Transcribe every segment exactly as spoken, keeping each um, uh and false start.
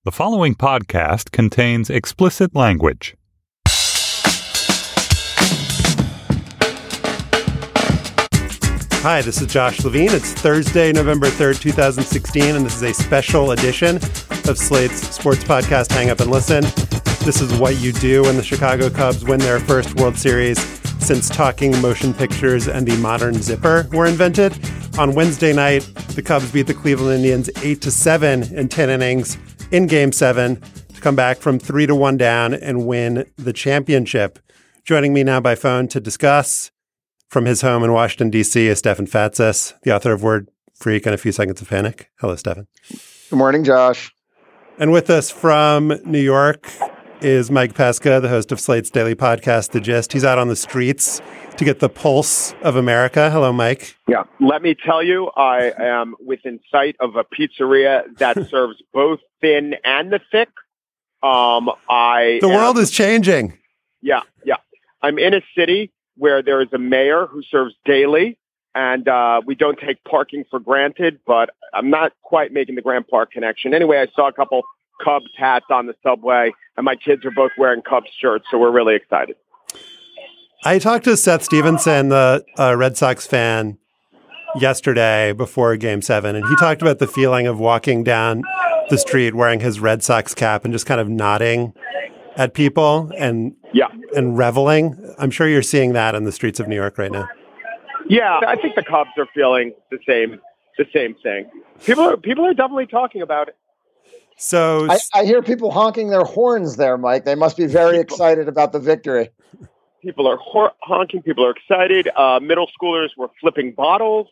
The following podcast contains explicit language. Hi, this is Josh Levine. It's Thursday, November third, twenty sixteen, and this is a special edition of Slate's sports podcast, Hang Up and Listen. This is what you do when the Chicago Cubs win their first World Series since talking motion pictures and the modern zipper were invented. On Wednesday night, the Cubs beat the Cleveland Indians eight to seven in ten innings in Game seven to come back from three to one down and win the championship. Joining me now by phone to discuss from his home in Washington, D C is Stefan Fatsis, the author of Word Freak and A Few Seconds of Panic. Hello, Stefan. Good morning, Josh. And with us from New York is Mike Pesca, the host of Slate's daily podcast, The Gist. He's out on the streets to get the pulse of America. Hello, Mike. Yeah, let me tell you, I am within sight of a pizzeria that serves both thin and the thick. Um, I The am, world is changing. Yeah, yeah. I'm in a city where there is a mayor who serves daily, and uh, we don't take parking for granted, but I'm not quite making the Grand Park connection. Anyway, I saw a couple Cubs hats on the subway, and my kids are both wearing Cubs shirts, so we're really excited. I talked to Seth Stevenson, the uh, Red Sox fan, yesterday before Game seven, and he talked about the feeling of walking down the street wearing his Red Sox cap and just kind of nodding at people and yeah. and reveling. I'm sure you're seeing that in the streets of New York right now. Yeah, I think the Cubs are feeling the same the same thing. People are people are definitely talking about it. So I, I hear people honking their horns there, Mike. They must be very excited about the victory. People are hor- honking. People are excited. Uh, middle schoolers were flipping bottles.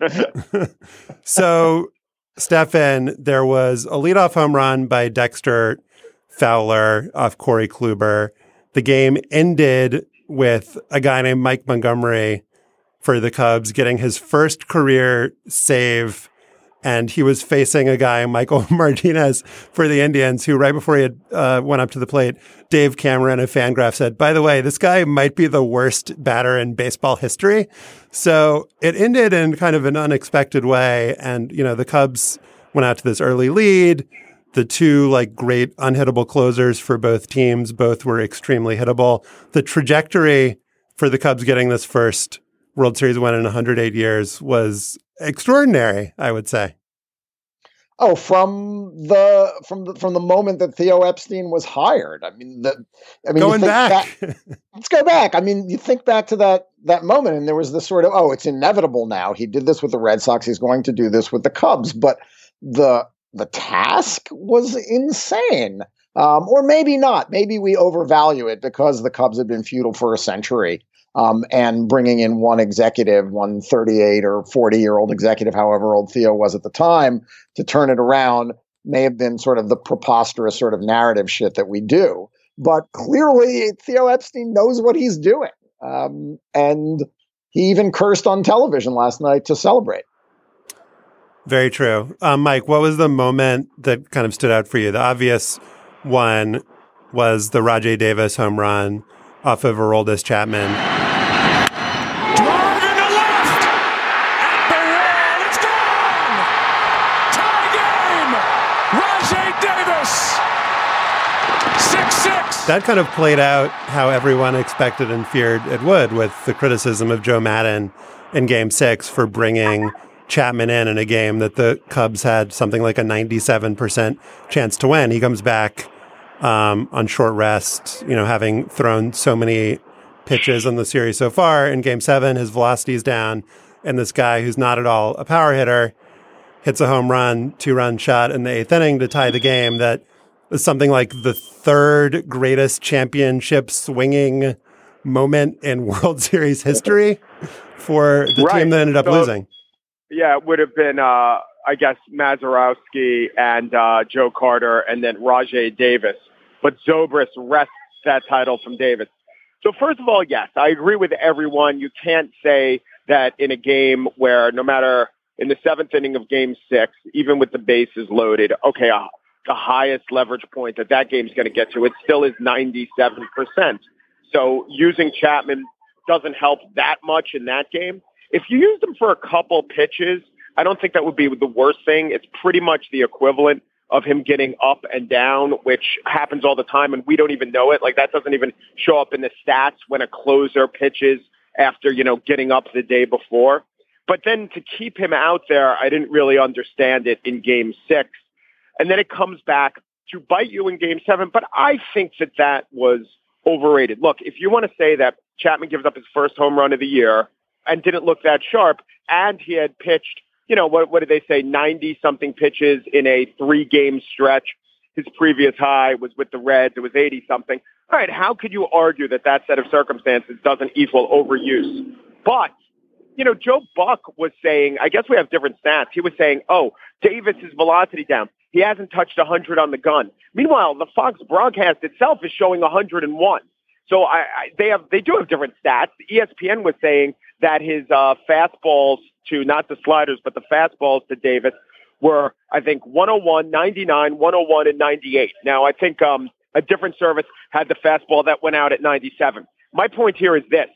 So, Stefan, there was a leadoff home run by Dexter Fowler off Corey Kluber. The game ended with a guy named Mike Montgomery for the Cubs getting his first career save, and he was facing a guy, Michael Martinez, for the Indians, who right before he had uh, went up to the plate, Dave Cameron of Fangraph said, by the way, this guy might be the worst batter in baseball history. So it ended in kind of an unexpected way, and you know the Cubs went out to this early lead. The two like great unhittable closers for both teams, both were extremely hittable. The trajectory for the Cubs getting this first World Series win in one hundred eight years was extraordinary, I would say. Oh, from the from the from the moment that Theo Epstein was hired. I mean, the I mean, going back. back let's go back. I mean, you think back to that that moment, and there was this sort of, oh, it's inevitable now. He did this with the Red Sox. He's going to do this with the Cubs. But the the task was insane. Um, or maybe not. Maybe we overvalue it because the Cubs have been feudal for a century. Um, and bringing in one executive, one thirty-eight or forty-year-old executive, however old Theo was at the time, to turn it around may have been sort of the preposterous sort of narrative shit that we do. But clearly, Theo Epstein knows what he's doing. Um, and he even cursed on television last night to celebrate. Very true. Um, Mike, what was the moment that kind of stood out for you? The obvious one was the Rajai Davis home run off of Aroldis Chapman. Drive into left! At the wall, it's gone! Tie game! Rajai Davis! six six! That kind of played out how everyone expected and feared it would, with the criticism of Joe Maddon in Game six for bringing Chapman in in a game that the Cubs had something like a ninety-seven percent chance to win. He comes back Um, on short rest, you know, having thrown so many pitches in the series so far. In Game seven, his velocity is down, and this guy who's not at all a power hitter hits a home run, two-run shot in the eighth inning to tie the game. That was something like the third greatest championship swinging moment in World Series history for the right. team that ended up so, losing. Yeah, it would have been, uh, I guess, Mazeroski and uh, Joe Carter and then Rajai Davis. But Zobrist wrests that title from Davis. So first of all, yes, I agree with everyone. You can't say that in a game where no matter in the seventh inning of Game six, even with the bases loaded, okay, uh, the highest leverage point that that game is going to get to, it still is ninety-seven percent. So using Chapman doesn't help that much in that game. If you use them for a couple pitches, I don't think that would be the worst thing. It's pretty much the equivalent of him getting up and down, which happens all the time, and we don't even know it. Like, that doesn't even show up in the stats when a closer pitches after, you know, getting up the day before. But then to keep him out there, I didn't really understand it in game six. And then it comes back to bite you in game seven. But I think that that was overrated. Look, if you want to say that Chapman gives up his first home run of the year and didn't look that sharp, and he had pitched, you know, what, what did they say, ninety-something pitches in a three-game stretch. His previous high was with the Reds. It was eighty-something. All right, how could you argue that that set of circumstances doesn't equal overuse? But, you know, Joe Buck was saying, I guess we have different stats. He was saying, oh, Davis's velocity down. He hasn't touched one hundred on the gun. Meanwhile, the Fox broadcast itself is showing one hundred one. So I, I, they have they do have different stats. The E S P N was saying that his uh, fastballs to, not the sliders, but the fastballs to Davis were, I think, one oh one, ninety-nine, one oh one, and ninety-eight. Now, I think um, a different service had the fastball that went out at ninety-seven. My point here is this.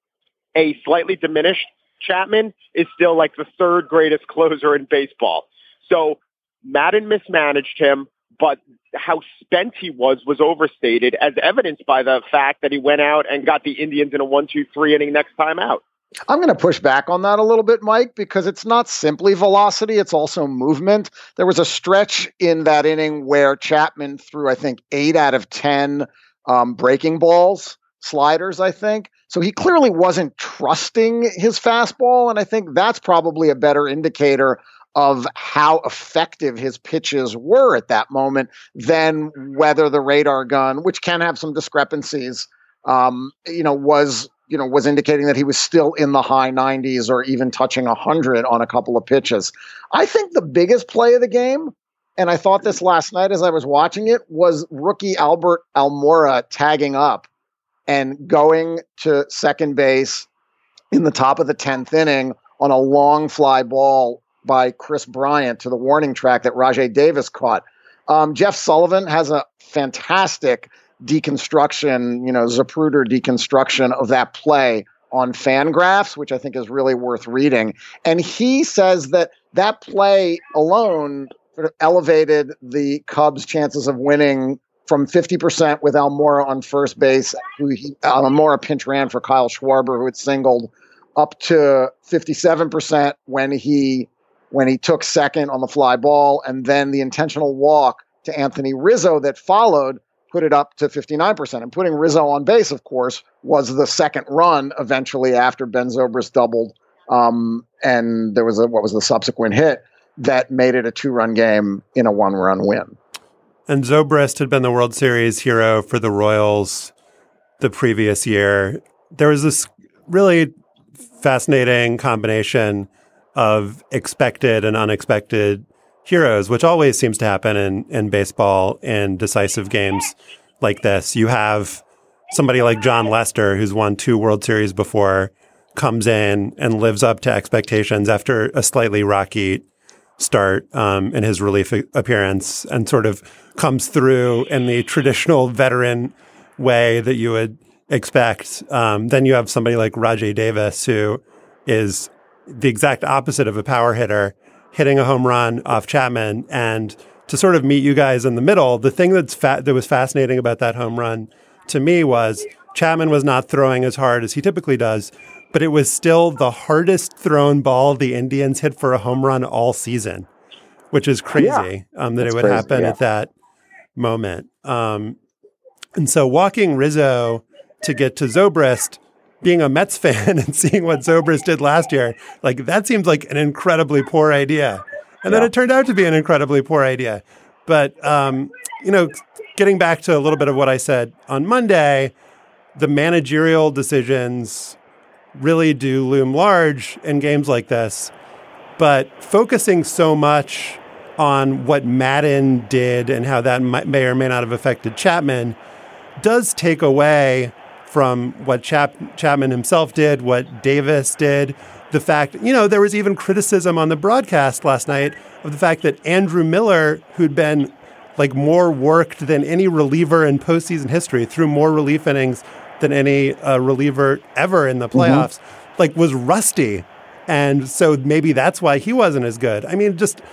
A slightly diminished Chapman is still like the third greatest closer in baseball. So Madden mismanaged him, but how spent he was was overstated, as evidenced by the fact that he went out and got the Indians in a one two three inning next time out. I'm going to push back on that a little bit, Mike, because it's not simply velocity, it's also movement. There was a stretch in that inning where Chapman threw, I think, eight out of ten um, breaking balls, sliders, I think. So he clearly wasn't trusting his fastball, and I think that's probably a better indicator of how effective his pitches were at that moment than whether the radar gun, which can have some discrepancies, um, you know, was you know was indicating that he was still in the high nineties or even touching one hundred on a couple of pitches. I think the biggest play of the game, and I thought this last night as I was watching it, was rookie Albert Almora tagging up and going to second base in the top of the tenth inning on a long fly ball by Chris Bryant to the warning track that Rajai Davis caught. Um, Jeff Sullivan has a fantastic deconstruction, you know, Zapruder deconstruction of that play on Fangraphs, which I think is really worth reading. And he says that that play alone sort of elevated the Cubs' chances of winning from fifty percent with Almora on first base, who he, Almora pinch ran for Kyle Schwarber, who had singled, up to fifty-seven percent when he when he took second on the fly ball, and then the intentional walk to Anthony Rizzo that followed put it up to fifty-nine percent. And putting Rizzo on base, of course, was the second run eventually after Ben Zobrist doubled, um, and there was a what was the subsequent hit that made it a two-run game in a one-run win. And Zobrist had been the World Series hero for the Royals the previous year. There was this really fascinating combination of expected and unexpected heroes, which always seems to happen in, in baseball in decisive games like this. You have somebody like John Lester, who's won two World Series before, comes in and lives up to expectations after a slightly rocky start um, in his relief appearance, and sort of comes through in the traditional veteran way that you would expect. Um, then you have somebody like Rajai Davis, who is the exact opposite of a power hitter, hitting a home run off Chapman. And to sort of meet you guys in the middle, the thing that's fa- that was fascinating about that home run to me was Chapman was not throwing as hard as he typically does, but it was still the hardest thrown ball the Indians hit for a home run all season, which is crazy yeah, um, that it would crazy, happen yeah. at that moment. Um, and so walking Rizzo to get to Zobrist, being a Mets fan and seeing what Zobrist did last year, like that seems like an incredibly poor idea. And yeah. then it turned out to be an incredibly poor idea. But, um, you know, getting back to a little bit of what I said on Monday, the managerial decisions really do loom large in games like this. But focusing so much on what Madden did and how that might, may or may not have affected Chapman does take away from what Chap- Chapman himself did, what Davis did, the fact, you know, there was even criticism on the broadcast last night of the fact that Andrew Miller, who'd been like more worked than any reliever in postseason history, threw more relief innings than any uh, reliever ever in the playoffs, mm-hmm. like was rusty. And so maybe that's why he wasn't as good. I mean, just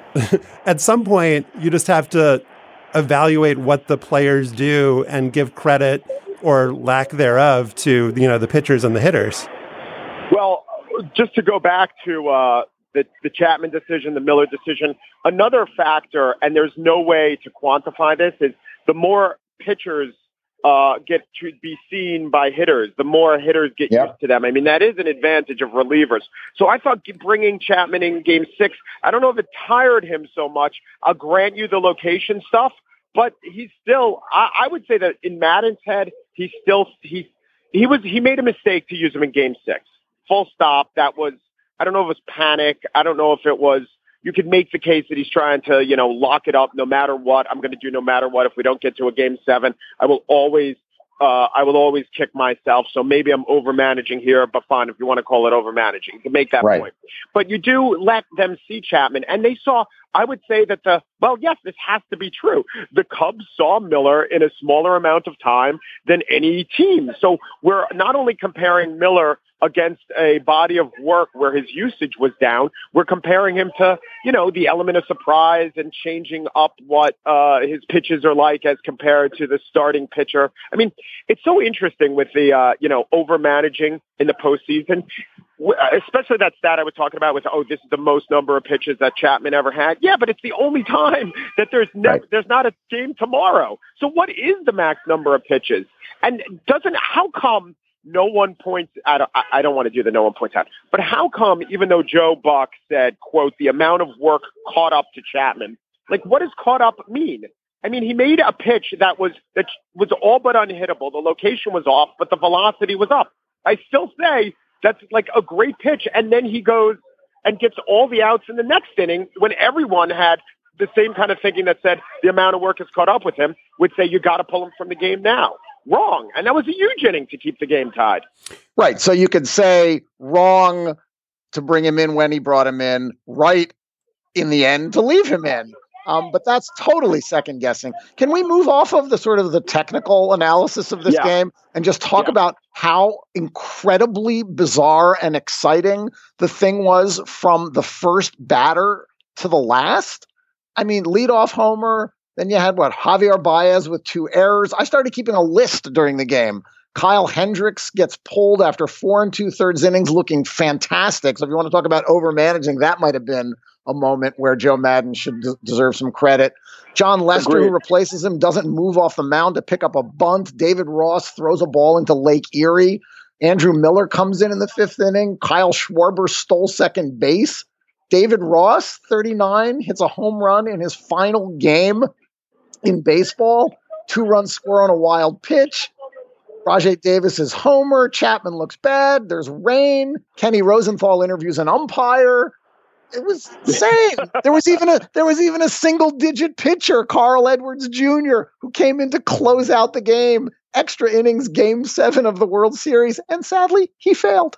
at some point, you just have to evaluate what the players do and give credit or lack thereof to, you know, the pitchers and the hitters. Well, just to go back to uh, the, the Chapman decision, the Miller decision, another factor, and there's no way to quantify this, is the more pitchers uh, get to be seen by hitters, the more hitters get yep. used to them. I mean, that is an advantage of relievers. So I thought bringing Chapman in game six, I don't know if it tired him so much. I'll grant you the location stuff, but he's still, I, I would say that in Maddon's head, he's still, he, he was, he made a mistake to use him in game six. Full stop. That was, I don't know if it was panic. I don't know if it was, you could make the case that he's trying to, you know, lock it up no matter what. I'm going to do no matter what. If we don't get to a game seven, I will always, uh, I will always kick myself. So maybe I'm over managing here, but fine. If you want to call it over managing, you can make that right. point. But you do let them see Chapman, and they saw, I would say that the, well, yes, this has to be true. The Cubs saw Miller in a smaller amount of time than any team. So we're not only comparing Miller against a body of work where his usage was down, we're comparing him to, you know, the element of surprise and changing up what uh, his pitches are like as compared to the starting pitcher. I mean, it's so interesting with the, uh, you know, over managing in the postseason, especially that stat I was talking about with, oh, this is the most number of pitches that Chapman ever had. Yeah, but it's the only time that there's never, right. there's not a game tomorrow. So what is the max number of pitches? And doesn't, how come no one points out, I don't want to do the no one points out, but how come, even though Joe Buck said, quote, the amount of work caught up to Chapman, like what does caught up mean? I mean, he made a pitch that was, that was all but unhittable. The location was off, but the velocity was up. I still say that's like a great pitch. And then he goes and gets all the outs in the next inning when everyone had the same kind of thinking that said the amount of work has caught up with him, would say you got to pull him from the game now. Wrong. And that was a huge inning to keep the game tied. Right. So you could say wrong to bring him in when he brought him in, right in the end to leave him in. Um, but that's totally second guessing. Can we move off of the sort of the technical analysis of this yeah. game and just talk yeah. about how incredibly bizarre and exciting the thing was from the first batter to the last? I mean, leadoff homer. Then you had, what, Javier Baez with two errors. I started keeping a list during the game. Kyle Hendricks gets pulled after four and two-thirds innings looking fantastic. So if you want to talk about over-managing, that might have been a moment where Joe Maddon should d- deserve some credit. John Lester, Agreed. who replaces him, doesn't move off the mound to pick up a bunt. David Ross throws a ball into Lake Erie. Andrew Miller comes in in the fifth inning. Kyle Schwarber stole second base. David Ross, thirty-nine, hits a home run in his final game in baseball. Two-run score on a wild pitch. Rajai Davis is homer. Chapman looks bad. There's rain. Kenny Rosenthal interviews an umpire. It was insane. There was even a there was even a single-digit pitcher, Carl Edwards Junior, who came in to close out the game. Extra innings, game seven of the World Series, and sadly, he failed.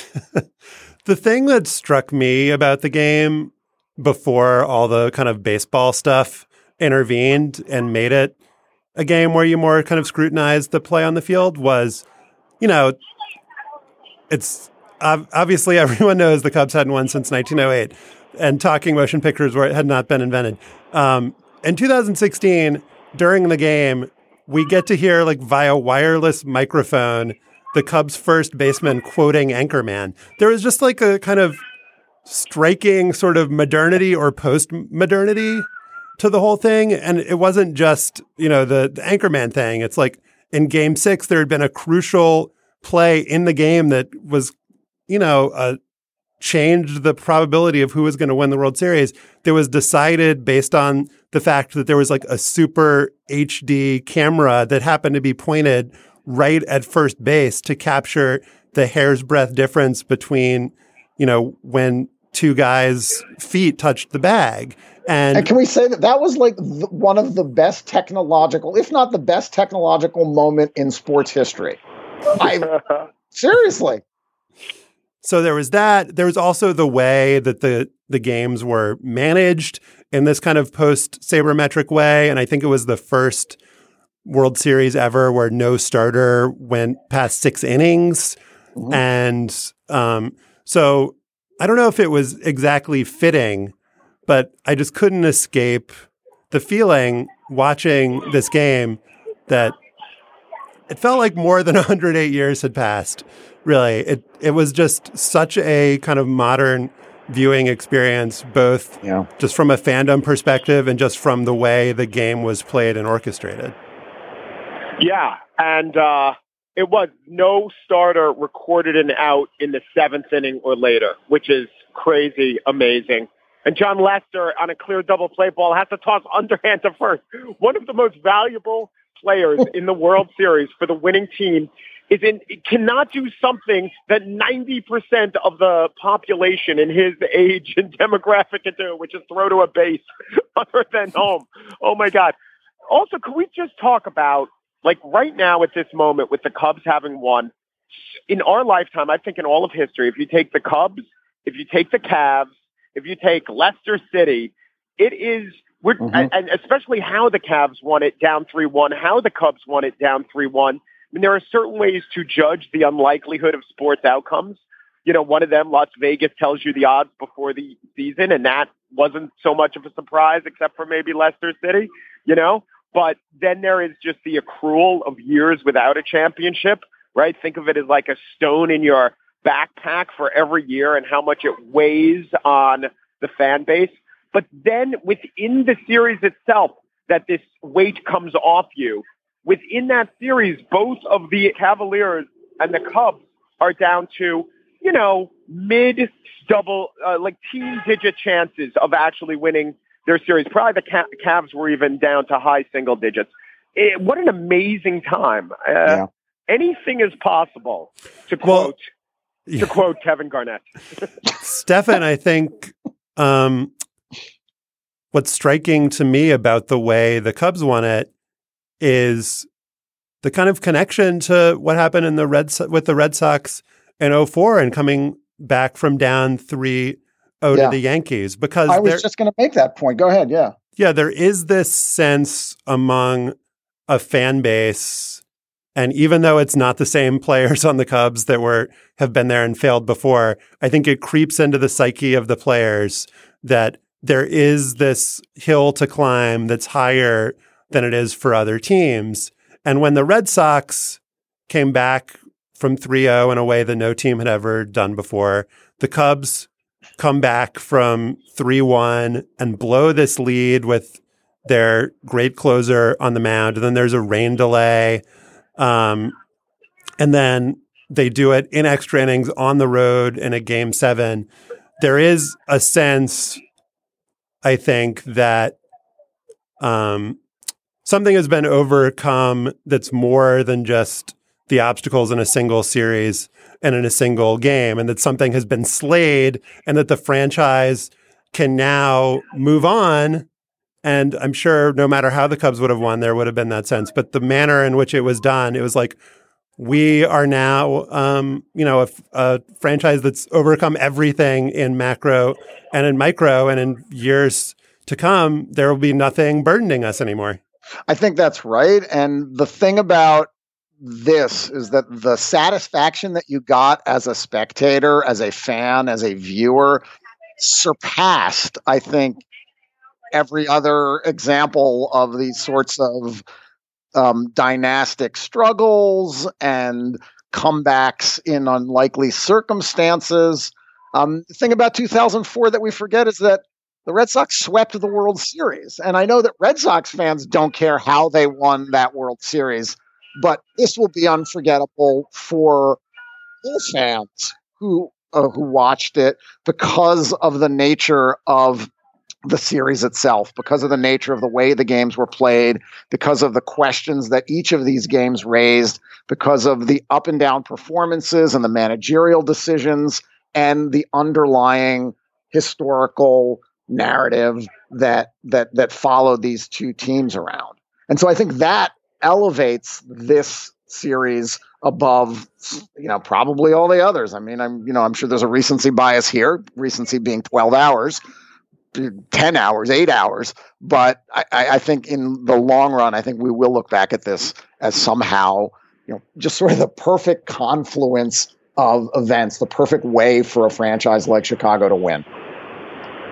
The thing that struck me about the game before all the kind of baseball stuff intervened and made it a game where you more kind of scrutinized the play on the field was, you know, it's uh, obviously everyone knows the Cubs hadn't won since nineteen oh eight, and talking motion pictures were had not been invented. Um, in two thousand sixteen, during the game, we get to hear, like, via wireless microphone, the Cubs' first baseman quoting Anchorman. There was just like a kind of striking sort of modernity or post-modernity to the whole thing. And it wasn't just, you know, the, the Anchorman thing. It's like in game six, there had been a crucial play in the game that was, you know, uh, changed the probability of who was going to win the World Series. That was decided based on the fact that there was like a super H D camera that happened to be pointed right at first base to capture the hair's breadth difference between, you know, when two guys' feet touched the bag. And, and can we say that that was like the, one of the best technological, if not the best technological moment in sports history? I seriously. So there was that. There was also the way that the, the games were managed in this kind of post-sabermetric way. And I think it was the first World Series ever where no starter went past six innings. Mm-hmm. And um, so I don't know if it was exactly fitting but I just couldn't escape the feeling watching this game that it felt like more than one hundred eight years had passed. Really, it it was just such a kind of modern viewing experience, both yeah. just from a fandom perspective and just from the way the game was played and orchestrated. Yeah, and uh, it was no starter recorded an out in the seventh inning or later, which is crazy amazing. And John Lester, on a clear double play ball, has to toss underhand to first. One of the most valuable players in the World Series for the winning team is in cannot do something that ninety percent of the population in his age and demographic can do, which is throw to a base other than home. Oh, my God. Also, can we just talk about, like, right now at this moment with the Cubs having won, in our lifetime, I think in all of history, if you take the Cubs, if you take the Cavs, if you take Leicester City, it is, we're, mm-hmm. and, and especially how the Cavs won it down three one, how the Cubs won it down three one. I mean, there are certain ways to judge the unlikelihood of sports outcomes. You know, one of them, Las Vegas, tells you the odds before the season, and that wasn't so much of a surprise except for maybe Leicester City, you know. But then there is just the accrual of years without a championship, right? Think of it as like a stone in your backpack for every year and how much it weighs on the fan base. But then within the series itself, that this weight comes off you. Within that series, both of the Cavaliers and the Cubs are down to, you know, mid double, uh, like teen digit chances of actually winning their series. Probably the Cavs were even down to high single digits. It, what an amazing time. Uh, yeah. Anything is possible, to quote, well, yeah. to quote Kevin Garnett. Stefan, I think um, what's striking to me about the way the Cubs won it is the kind of connection to what happened in the Red so- with the Red Sox in oh four and coming back from down three oh yeah. to the Yankees. Because I was just going to make that point. Go ahead. Yeah. Yeah. There is this sense among a fan base, and even though it's not the same players on the Cubs that were have been there and failed before, I think it creeps into the psyche of the players that there is this hill to climb that's higher than it is for other teams. And when the Red Sox came back from three oh in a way that no team had ever done before, the Cubs come back from three one and blow this lead with their great closer on the mound. And then there's a rain delay. Um, and then they do it in extra innings on the road in a game seven. There is a sense, I think, that um, something has been overcome that's more than just the obstacles in a single series and in a single game, and that something has been slayed and that the franchise can now move on. And I'm sure no matter how the Cubs would have won, there would have been that sense. But the manner in which it was done, it was like, we are now, um, you know, a, a franchise that's overcome everything in macro and in micro, and in years to come, there will be nothing burdening us anymore. I think that's right. And the thing about this is that the satisfaction that you got as a spectator, as a fan, as a viewer, surpassed, I think, every other example of these sorts of um, dynastic struggles and comebacks in unlikely circumstances. Um, the thing about two thousand four that we forget is that the Red Sox swept the World Series. And I know that Red Sox fans don't care how they won that World Series, but this will be unforgettable for all fans who uh, who watched it because of the nature of the series itself, because of the nature of the way the games were played, because of the questions that each of these games raised, because of the up and down performances and the managerial decisions and the underlying historical narrative that that that followed these two teams around. And so I think that elevates this series above, you know, probably all the others. I mean, I'm, you know, I'm sure there's a recency bias here, recency being twelve hours. ten hours, eight hours. But I, I think in the long run, I think we will look back at this as somehow, you know, just sort of the perfect confluence of events, the perfect way for a franchise like Chicago to win.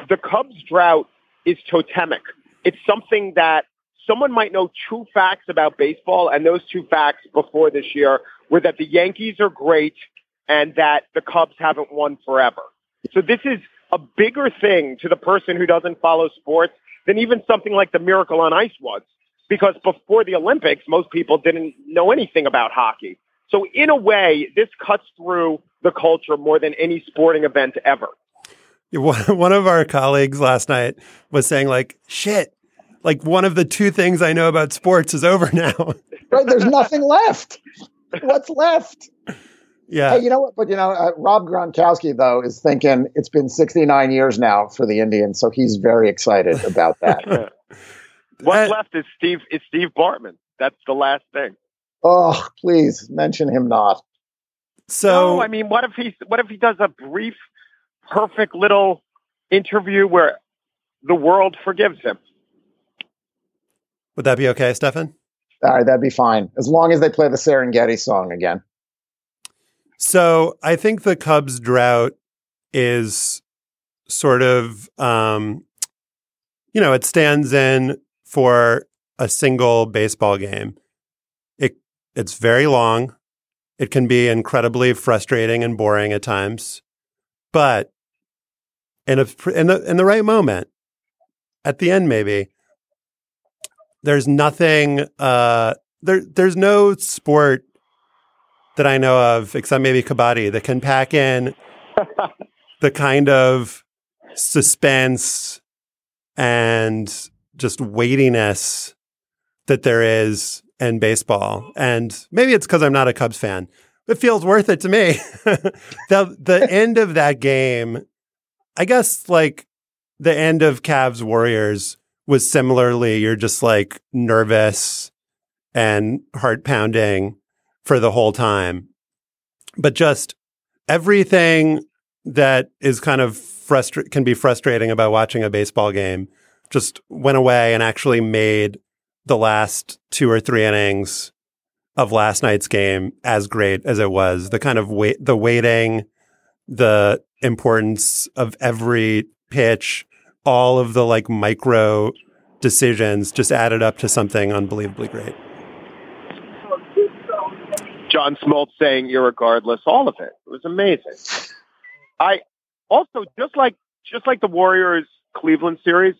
the Cubs drought is totemic. It's something that someone might know two facts about baseball, and those two facts before this year were that the Yankees are great and that the Cubs haven't won forever. So this is a bigger thing to the person who doesn't follow sports than even something like the Miracle on Ice was, because before the Olympics, most people didn't know anything about hockey. So in a way, this cuts through the culture more than any sporting event ever. One of our colleagues last night was saying, like, shit, like one of the two things I know about sports is over now. Right, there's nothing left. What's left? Yeah. Hey, you know what? But, you know, uh, Rob Gronkowski, though, is thinking it's been sixty-nine years now for the Indians, so he's very excited about that. What's left is Steve is Steve Bartman. That's the last thing. Oh, please mention him not. So, no, I mean, what if he what if he does a brief, perfect little interview where the world forgives him? Would that be okay, Stefan? All right, that'd be fine, as long as they play the Serengeti song again. So I think the Cubs drought is sort of, um, you know, it stands in for a single baseball game. It it's very long. It can be incredibly frustrating and boring at times, but in a in the in the right moment, at the end maybe, there's nothing. Uh, there there's no sport that I know of, except maybe kabaddi, that can pack in the kind of suspense and just weightiness that there is in baseball. And maybe it's because I'm not a Cubs fan. It feels worth it to me. the The end of that game, I guess, like the end of Cavs Warriors was similarly, you're just like nervous and heart pounding for the whole time. But just everything that is kind of frustra- can be frustrating about watching a baseball game just went away and actually made the last two or three innings of last night's game as great as it was. The kind of wait, the waiting, the importance of every pitch, all of the like micro decisions just added up to something unbelievably great. John Smoltz saying irregardless, all of it. It was amazing. I also, just like just like the Warriors Cleveland series,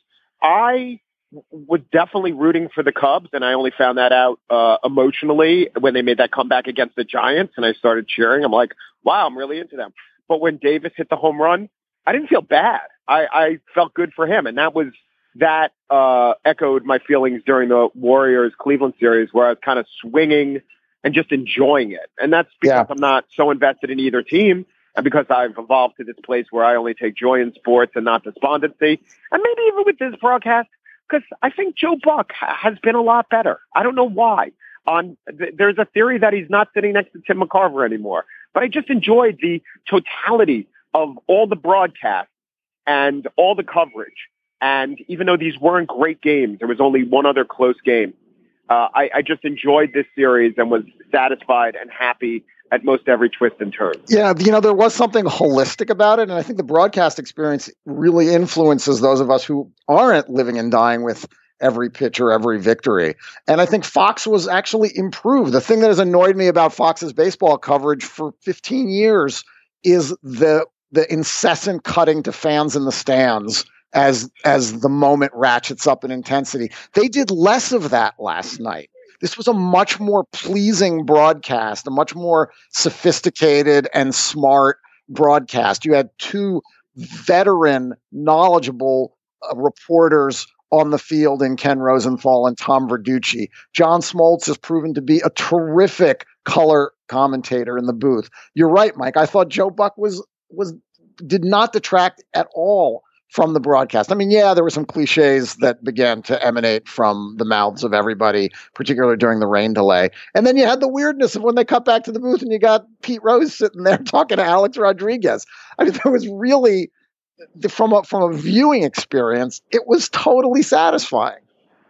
I was definitely rooting for the Cubs, and I only found that out uh, emotionally when they made that comeback against the Giants, and I started cheering. I'm like, wow, I'm really into them. But when Davis hit the home run, I didn't feel bad. I, I felt good for him, and that was that uh, echoed my feelings during the Warriors Cleveland series, where I was kind of swinging and just enjoying it. And that's because yeah. I'm not so invested in either team, and because I've evolved to this place where I only take joy in sports and not despondency. And maybe even with this broadcast, because I think Joe Buck ha- has been a lot better. I don't know why. On th- There's a theory that he's not sitting next to Tim McCarver anymore. But I just enjoyed the totality of all the broadcasts and all the coverage. And even though these weren't great games, there was only one other close game. Uh, I, I just enjoyed this series and was satisfied and happy at most every twist and turn. Yeah, you know, there was something holistic about it, and I think the broadcast experience really influences those of us who aren't living and dying with every pitch or every victory. And I think Fox was actually improved. The thing that has annoyed me about Fox's baseball coverage for fifteen years is the the incessant cutting to fans in the stands as as the moment ratchets up in intensity. They did less of that last night. This was a much more pleasing broadcast, a much more sophisticated and smart broadcast. You had two veteran, knowledgeable uh, reporters on the field in Ken Rosenthal and Tom Verducci. John Smoltz has proven to be a terrific color commentator in the booth. You're right, Mike. I thought Joe Buck was was did not detract at all from the broadcast. I mean, yeah, there were some cliches that began to emanate from the mouths of everybody, particularly during the rain delay. And then you had the weirdness of when they cut back to the booth and you got Pete Rose sitting there talking to Alex Rodriguez. I mean, there was really, from a, from a viewing experience, it was totally satisfying.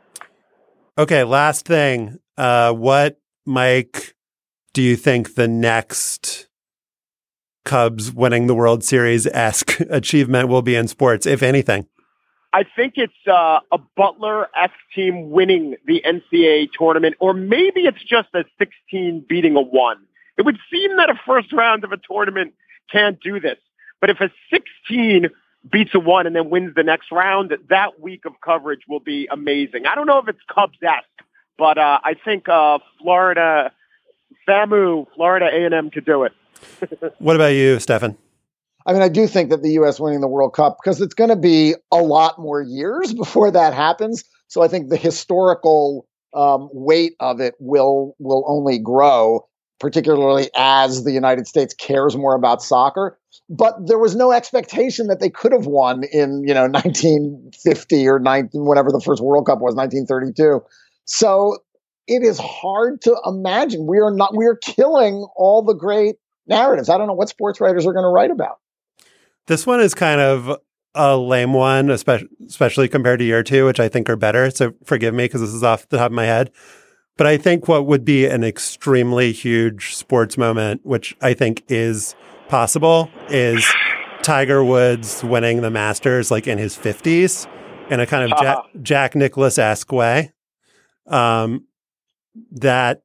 Okay, last thing. Uh, what, Mike, do you think the next Cubs winning the World Series-esque achievement will be in sports, if anything? I think it's uh, a Butler-esque team winning the N C A A tournament, or maybe it's just a sixteen beating a one. It would seem that a first round of a tournament can't do this. But if a sixteen beats a one and then wins the next round, that week of coverage will be amazing. I don't know if it's Cubs-esque, but uh, I think uh, Florida, FAMU, Florida A and M could do it. What about you, Stefan? I mean, I do think that the U S winning the World Cup, because it's going to be a lot more years before that happens. So I think the historical um, weight of it will will only grow, particularly as the United States cares more about soccer. But there was no expectation that they could have won in, you know, nineteen fifty or nineteen, whatever the first World Cup was, nineteen thirty-two. So it is hard to imagine. We are not, we are killing all the great narratives. I don't know what sports writers are going to write about. This one is kind of a lame one, especially, especially compared to year two, which I think are better. So forgive me because this is off the top of my head. But I think what would be an extremely huge sports moment, which I think is possible, is Tiger Woods winning the Masters like in his fifties in a kind of Jack, Jack Nicklaus-esque way. Um, that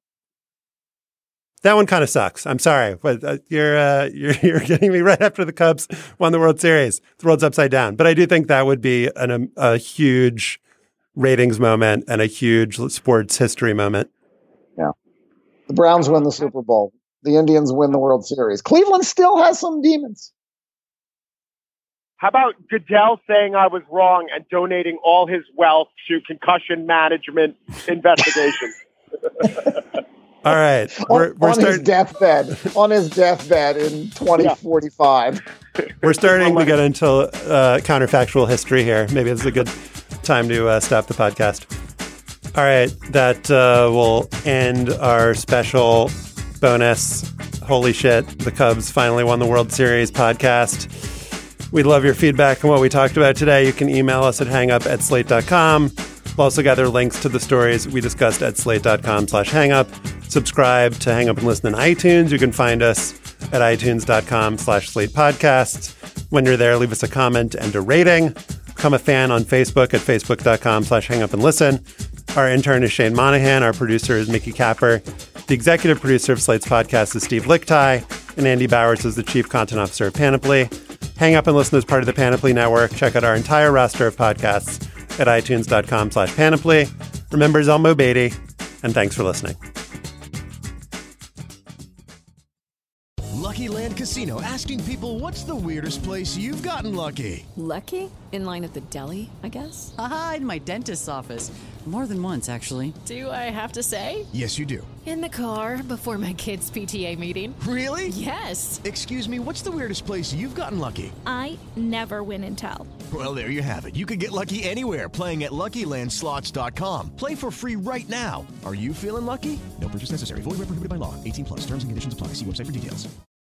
That one kind of sucks. I'm sorry, but uh, you're, uh, you're you're getting me right after the Cubs won the World Series. The world's upside down. But I do think that would be an, um, a huge ratings moment and a huge sports history moment. Yeah, the Browns win the Super Bowl. The Indians win the World Series. Cleveland still has some demons. How about Goodell saying I was wrong and donating all his wealth to concussion management investigations? All right. We're, on we're on start- his deathbed, on his deathbed in twenty forty-five. We're starting to get into uh, counterfactual history here. Maybe it's a good time to uh, stop the podcast. All right. That uh, will end our special bonus. Holy shit. The Cubs finally won the World Series podcast. We'd love your feedback on what we talked about today. You can email us at hangup at slate dot com. We'll also gather links to the stories we discussed at slate.com slash hangup. Subscribe to Hang Up and Listen in iTunes. You can find us at itunes.com slash slate podcasts. When you're there, leave us a comment and a rating. Become a fan on Facebook at facebook.com slash hang up and listen. Our intern is Shane Monahan. Our producer is Mickey Capper. The executive producer of Slate's podcast is Steve Lickteig. And Andy Bowers is the chief content officer of Panoply. Hang Up and Listen is part of the Panoply Network. Check out our entire roster of podcasts at itunes.com slash panoply. Remember Zelmo Beatty, and thanks for listening. Lucky Land Casino, asking people, what's the weirdest place you've gotten lucky? Lucky? In line at the deli, I guess? Aha, in my dentist's office. More than once, actually. Do I have to say? Yes, you do. In the car before my kids' P T A meeting. Really? Yes. Excuse me, what's the weirdest place you've gotten lucky? I never win and tell. Well, there you have it. You can get lucky anywhere, playing at lucky land slots dot com. Play for free right now. Are you feeling lucky? No purchase necessary. Void where prohibited by law. eighteen plus. Terms and conditions apply. See website for details.